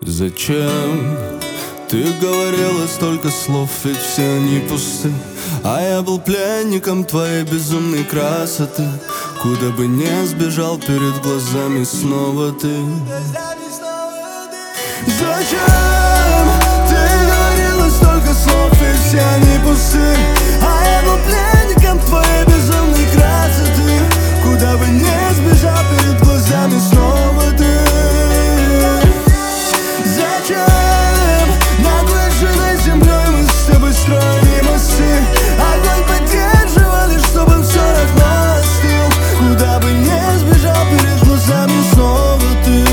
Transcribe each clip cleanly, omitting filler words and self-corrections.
Зачем ты говорила столько слов, ведь все они пусты? А я был пленником твоей безумной красоты. Куда бы не сбежал, перед глазами снова ты. Зачем ты говорила столько слов, ведь все они пусты? А я был пленником твоей безумной красоты. Куда бы не сбежал, перед глазами снова ты. Зачем над выжженной землей мы с тобой строили мосты? Огонь поддерживали, чтобы он все равно остыл. Куда бы не сбежал, перед глазами снова ты.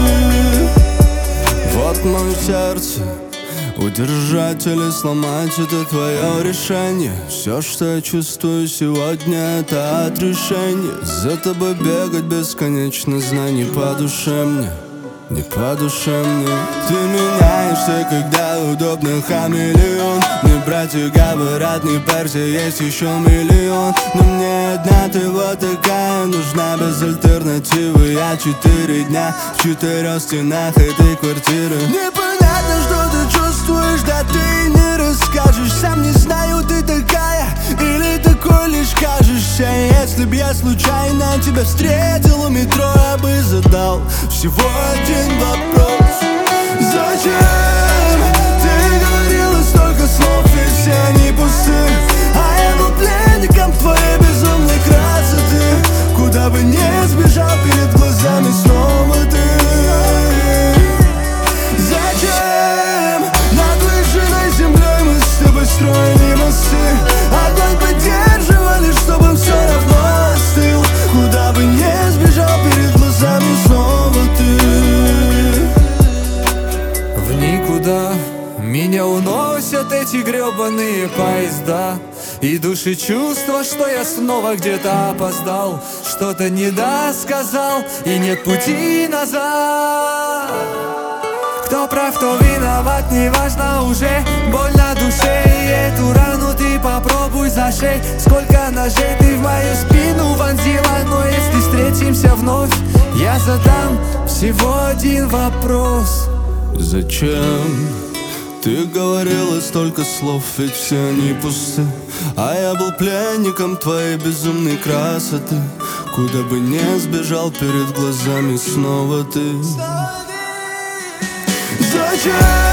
Вот мое сердце, удержать или сломать — это твое решение. Все, что я чувствую сегодня, это отрешение. За тобой бегать бесконечно, знай, не по душе мне. Не по душе мне. Ты меняешься, когда удобно, хамелеон. Мне братья говорят, не парься, есть еще миллион. Но мне одна ты вот такая нужна, без альтернативы. Я 4 дня в 4 стенах этой квартиры. Непонятно, что ты чувствуешь, да ты не расскажешь. Сам не знаю, ты такая или такой лишь кажешься. Если б я случайно тебя встретил у метро, я бы задал всего один вопрос. Зачем ты говорила столько слов, ведь все они пусты? А я был пленником твоей безумной красоты. Куда бы не сбежал, перед глазами снова ты. Зачем над выжженной землей мы с тобой строили мосты? Огонь поддерживали, чтобы он все равно остыл. Куда бы не сбежал, перед глазами снова ты. В никуда меня уносят эти гребаные поезда. И души чувства, что я снова где-то опоздал, что-то не досказал, и нет пути назад. Кто прав, кто виноват, неважно уже. Боль на душе, и эту рану ты попробуй зашей. Сколько ножей ты в мою спину вонзила, но если встретимся вновь, я задам всего один вопрос. Зачем ты говорила столько слов, ведь все они пусты? А я был пленником твоей безумной красоты. Куда бы не сбежал, перед глазами снова ты. Зачем?